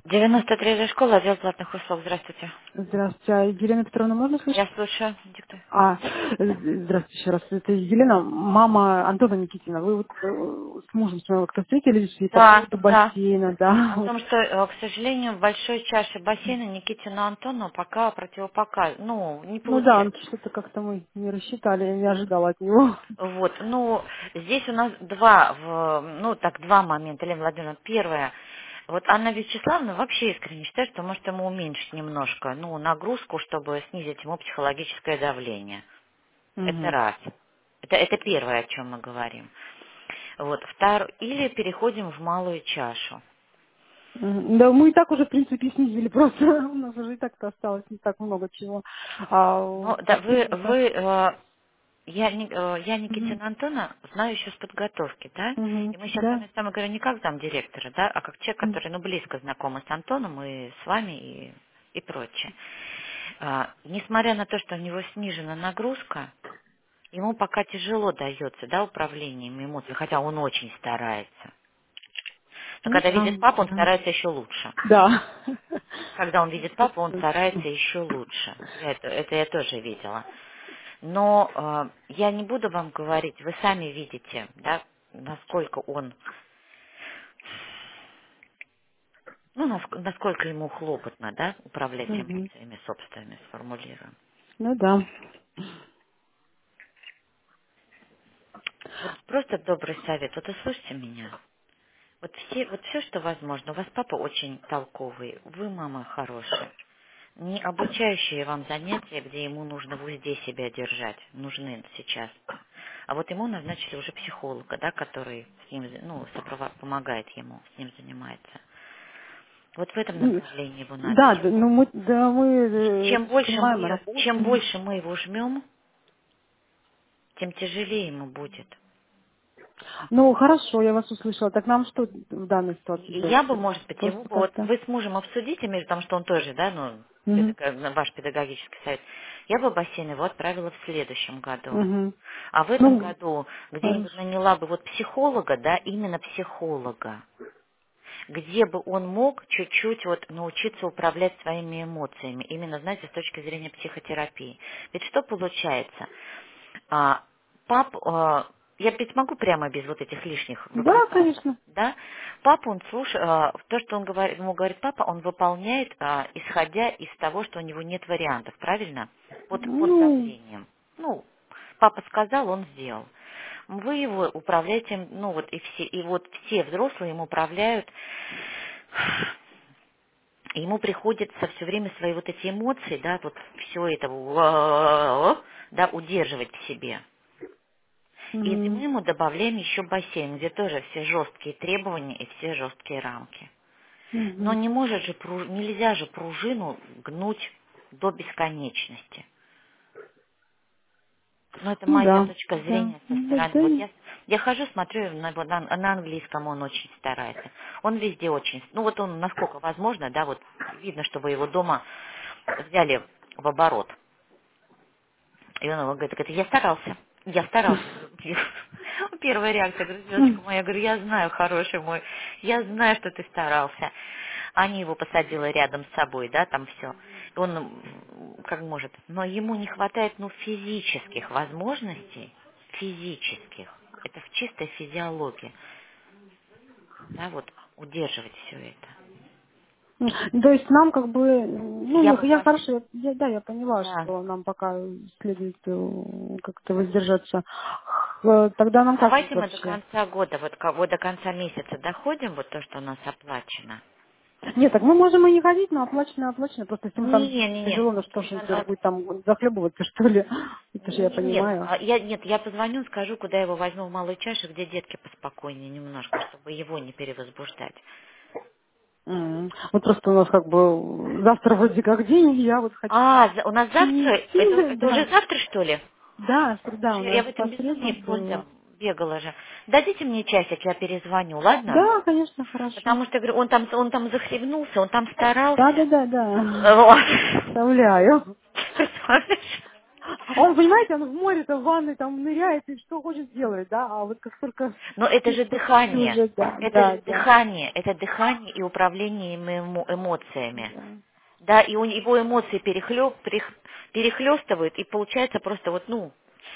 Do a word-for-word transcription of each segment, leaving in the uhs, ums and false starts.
девяносто три школа, отдел платных услуг. Здравствуйте. Здравствуйте. А Елена Петровна, можно слышать? Я слушаю. Диктуй. А, э, здравствуйте еще раз. Это Елена, мама Антона Никитина. Вы вот э, с мужем своего кто встретились и по Да, поводу да. бассейна, да. О Вот. том, что, э, к сожалению, в большой чаше бассейна Никитину Антону пока противопока... Ну, не Ну да, получается. он что-то как-то мы не рассчитали, я не ожидала от него. Вот, ну, здесь у нас два, в- ну, так, два момента, Елена Владимировна. Первое, вот Анна Вячеславовна вообще искренне считает, что может ему уменьшить немножко, ну, нагрузку, чтобы снизить ему психологическое давление. Это Мгм. раз. Это, это первое, о чем мы говорим. Вот, втор... Или переходим в малую чашу. Мгм. Да, мы и так уже, в принципе, снизили просто. У нас уже и так-то осталось не так много чего. А Ну, в да, вы, бассейне, да. вы, э, я, не- э, я Мгм. Никитина Антона знаю еще с подготовки, да? Мгм. И мы сейчас с Да. вами, с вами говорю, не как замдиректора, да, а как человек, который, ну, близко знакомы с Антоном и с вами и, и прочее. А, несмотря на то, что у него снижена нагрузка, ему пока тяжело дается, да, управлением эмоциями, хотя он очень старается. Но Ну когда да, видит папу, он да. старается еще лучше. Да. Когда он видит Это папу, он точно. старается еще лучше. Я это, это я тоже видела. Но э, я не буду вам говорить, вы сами видите, да, насколько он, ну, наск- насколько ему хлопотно, да, управлять Мгм. эмоциями собственными, сформулируем. Ну да. Вот просто добрый совет, вот услышьте меня. Вот все, вот все, что возможно. У вас папа очень толковый, вы, мама, хорошая. Не обучающие вам занятия, где ему нужно в узде себя держать, нужны сейчас. А вот ему назначили уже психолога, да, который с ним, ну, сопрова- помогает ему, с ним занимается. Вот в этом М, направлении его надо. Да, Чем, да, ну мы, да, мы э, чем это всё больше понимаем и мы, чем работаем. больше мы его жмем, тем тяжелее ему будет. Ну, хорошо, я вас услышала. Так нам что в данной ситуации И делать? я бы, может быть, его Просто бы, вот как-то. вы с мужем обсудите, между тем, что он тоже, да, ну, Угу. педага- ваш педагогический совет, я бы бассейн его отправила в следующем году. Угу. А в этом Ну, году где-нибудь хорошо. наняла бы вот психолога, да, именно психолога, где бы он мог чуть-чуть вот научиться управлять своими эмоциями, именно, знаете, с точки зрения психотерапии. Ведь что получается? А, пап, а, я ведь могу прямо без вот этих лишних Да, выкрутасов, конечно. да? Папа, он слушает, а, то, что он говорит, ему говорит папа, он выполняет, а, исходя из того, что у него нет вариантов, правильно? Вот под Ну, давлением. Ну, папа сказал, он сделал. Вы его управляете, ну вот и все, и вот все взрослые им управляют, ему приходится все время свои вот эти эмоции, да, вот все это, да, удерживать в себе. И мы угу. ему добавляем еще бассейн, где тоже все жесткие требования и все жесткие рамки. Но Угу. не может же, пру- нельзя же пружину гнуть до бесконечности. Ну, это Ну моя да, точка да. зрения со Да, стороны. да, Вот и- я, я хожу, смотрю на, на, на английском, он очень старается. Он везде очень, ну вот он, насколько возможно, да, вот видно, что вы его дома взяли в оборот. И он говорит, говорит, я старался, я старался. Первая реакция, говорю, девочка моя, я говорю, я знаю, хороший мой, я знаю, что ты старался. Они его посадила рядом с собой, да, там все. Он м, как может, но ему не хватает, ну, физических возможностей, физических. Это в чистой физиологии, да, вот удерживать все это. М, То есть нам как бы, ну, Я я, бы я вас, хорошо, я, да, я поняла, да. что нам пока следует э, как-то воздержаться. Х- Тогда нам как быть Давайте мы до вообще? конца года, вот кого до конца месяца доходим, вот то, что у нас оплачено. Нет, так мы можем и не ходить, но оплачено, оплачено. Просто если ему там Не-не-не. тяжело, ну что ж он теперь будет там захлебываться, что ли? Это же я Нет, понимаю. а я, нет, я позвоню, скажу, куда его возьму в малую чашу, где детки поспокойнее немножко, чтобы его не перевозбуждать. М. Вот просто у нас как бы завтра вроде как день, и я вот хочу А, за- у нас завтра, это, перенести, это уже да. завтра, что ли? Да, среда у Слушай, я нас в этом по средам безумии было. польза бегала же. Дадите мне часик, я перезвоню, ладно? Да, конечно, хорошо. Потому что, говорю, он там, он там захлебнулся, он там Да, да, старался. да, да. Вот. Представляю. Представляешь? Он, понимаете, он в море-то, в ванной там ныряет и что хочет делает, да, а вот как только Но это же и дыхание. уже, да, Это да, же да, дыхание. Это дыхание и управление эмо- эмоциями. да. Да, и у него эмоции перехлё- перех- перехлестывают, и получается просто вот, ну,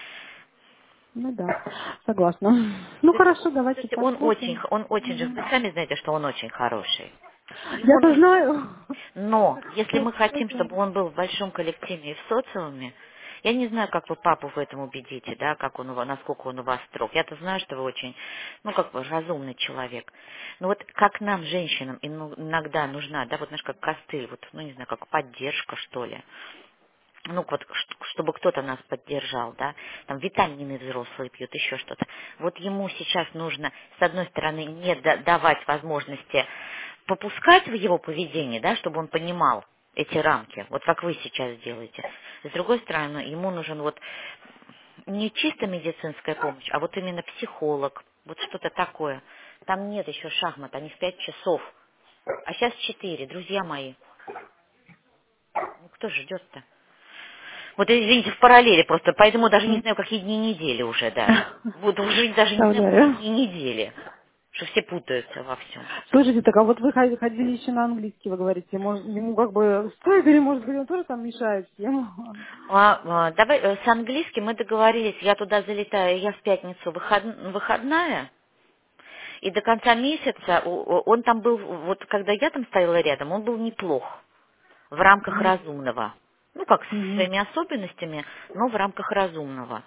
Ну да, согласна. Ну то есть, хорошо, то давайте есть он очень, посмотрим. х- он очень же, вы Мгм. сами знаете, что он очень хороший. Ему Я-то нужно, знаю. но если мы хотим, Посмотрим. чтобы он был в большом коллективе и в социуме, я не знаю, как вы папу в этом убедите, да, как он у вас, насколько он у вас строг. Я-то знаю, что вы очень, ну, как бы разумный человек. Но вот как нам, женщинам, ину- иногда нужна, да, вот, знаешь, как костыль, вот, ну, не знаю, как поддержка, что ли. Ну, вот, ш- чтобы кто-то нас поддержал, да, там витамины взрослые пьют, еще что-то. Вот ему сейчас нужно, с одной стороны, не да- давать возможности попускать в его поведении, да, чтобы он понимал эти рамки, вот как вы сейчас делаете. С другой стороны, ему нужен вот не чисто медицинская помощь, а вот именно психолог, вот что-то такое. Там нет еще шахмат, они в пять часов, а сейчас четыре, друзья мои. Ну, кто ждет-то? Вот извините, в параллели просто, поэтому даже не Мгм. знаю, какие дни недели уже даже. Вот уже даже не знаю, какие Представляю. дни недели. Что все путаются во всем. Слушайте, так а вот вы ход- ходили еще на английский, вы говорите, может, ему как бы стоит или, может быть, он тоже там мешает всем? А, а, давай, э, с английским мы договорились, я туда залетаю, я в пятницу выход- выходная, и до конца месяца у- у- он там был, вот когда я там стояла рядом, он был неплох, в рамках Мгм. разумного. Ну, как со Мгм. своими особенностями, но в рамках разумного.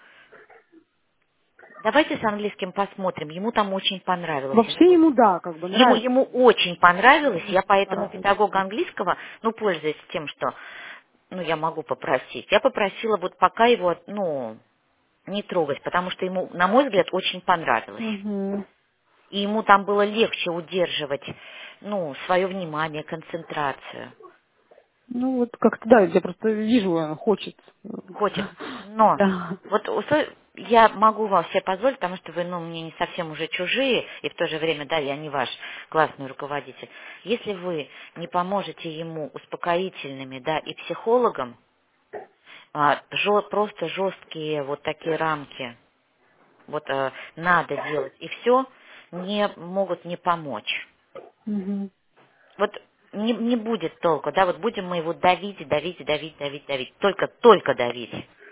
Давайте с английским посмотрим, ему там очень понравилось. Вообще ему, да, как бы Ему, нравится. ему очень понравилось, Ему я очень поэтому понравилось. педагога английского, ну, пользуясь тем, что, ну, я могу попросить, я попросила вот пока его, ну, не трогать, потому что ему, на мой взгляд, очень понравилось. Мгм. И ему там было легче удерживать, ну, свое внимание, концентрацию. Ну вот как-то, да, я просто вижу, он хочет. Хочет. Но Да. вот усо- я могу вам себе позволить, потому что вы, ну, мне не совсем уже чужие, и в то же время, да, я не ваш классный руководитель. Если вы не поможете ему успокоительными, да, и психологом, а, жё- просто жесткие вот такие рамки, вот э, надо делать, и все, не могут не помочь. Мгм. Вот не, не будет толку, да, вот будем мы его давить, давить, давить, давить, давить, только, только давить.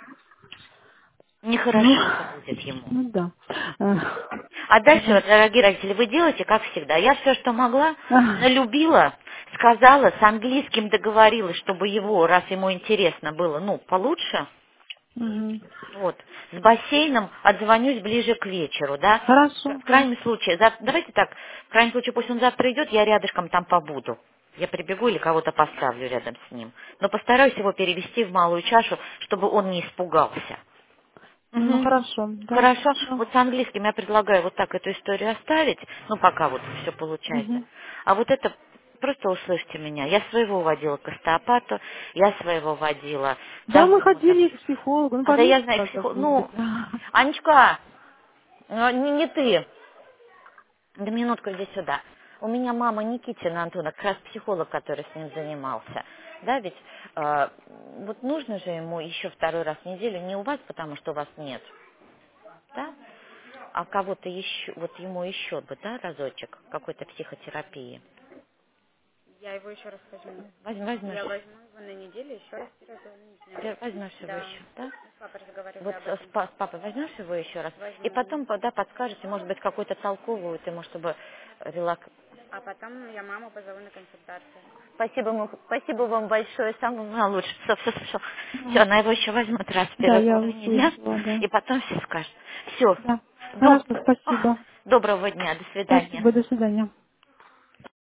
Ну, Нехорошо это будет ему. ну да. Э, А дальше, ну, вот, дорогие родители, вы делаете, как всегда. Я все, что могла, ах, налюбила, сказала, с английским договорилась, чтобы его, раз ему интересно было, ну, получше. мгм. Вот. С бассейном отзвонюсь ближе к вечеру, да. Хорошо, В да. крайнем случае, зав- давайте так, в крайнем случае, пусть он завтра идет, я рядышком там побуду. Я прибегу или кого-то поставлю рядом с ним. Но постараюсь его перевести в малую чашу, чтобы он не испугался. Ну Мгм. хорошо, да. Хорошо. Да. Вот с английским я предлагаю вот так эту историю оставить, ну, пока вот все получается. Мгм. А вот это, просто услышьте меня. Я своего водила к остеопату, я своего водила Да, мы давно. Да, ходили к психологу, ну а, да я поймите, знаю, как, как психо... будет. Ну, Анечка, ну, не, не ты. Да минутку иди сюда. У меня мама Никитина Антона, как раз психолог, который с ним занимался. Да, ведь э, вот нужно же ему еще второй раз в неделю, не у вас, потому что у вас нет, да? А кого-то еще, вот ему еще бы, да, разочек какой-то психотерапии. Я его еще раз возьму. Возьм- Возьмешь, Я возьму его на неделю, еще раз перезвоню с ним. Пер- возьмешь его Да. еще, да? Мы с папой разговаривали Вот об с, с этом. па- с папой возьмешь его еще раз, и Возьму. потом, да, подскажете, может быть, какой-то толковую, ты, может, чтобы релак... А потом я маму позову на консультацию. Спасибо, ему- спасибо вам большое, самого лучшего. Все, все, все. Все, она его еще возьмет раз в Да, первой я половине дня, услышала, да. и потом все скажет. Все. Да. Хорошо, спасибо. Доброго дня, до свидания. Спасибо, до свидания.